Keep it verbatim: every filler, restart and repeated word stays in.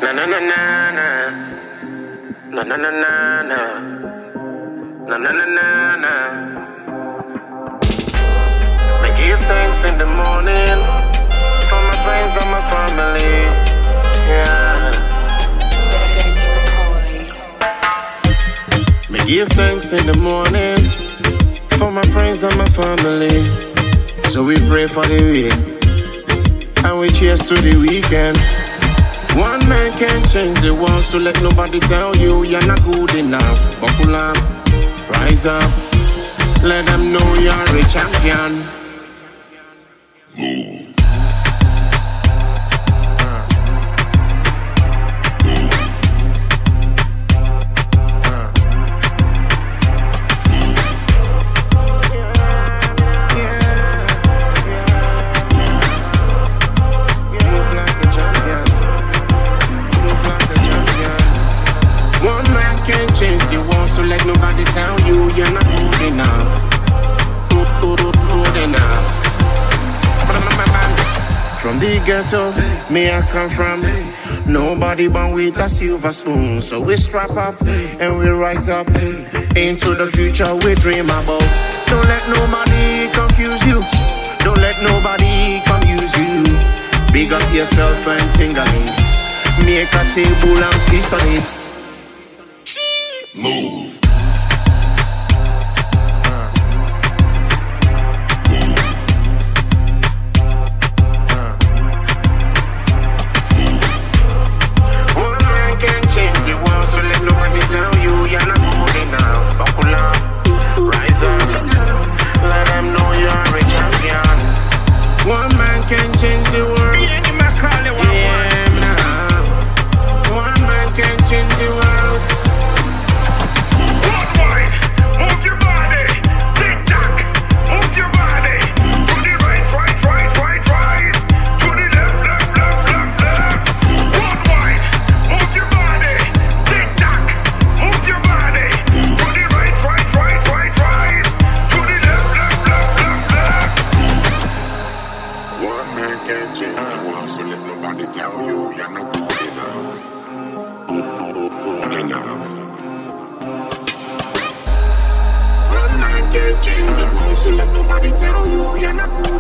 Na na na na na. Na na na na na. Na na na na na. I give thanks in the morning for my friends and my family. Yeah. Me give thanks in the morning for my friends and my family. So we pray for the week and we cheers to the weekend. One man can't change the world, so let nobody tell you you're not good enough. Buckle up, rise up, let them know you're a champion. Move. So let nobody tell you you're not good enough. Good, good, good enough. From the ghetto, me I come from. Nobody born with a silver spoon. So we strap up and we rise up into the future we dream about. Don't let nobody confuse you. Don't let nobody confuse you. Big up yourself and tingling. Make a table and feast on it. Move. Can't change the world, so let nobody tell you you're not good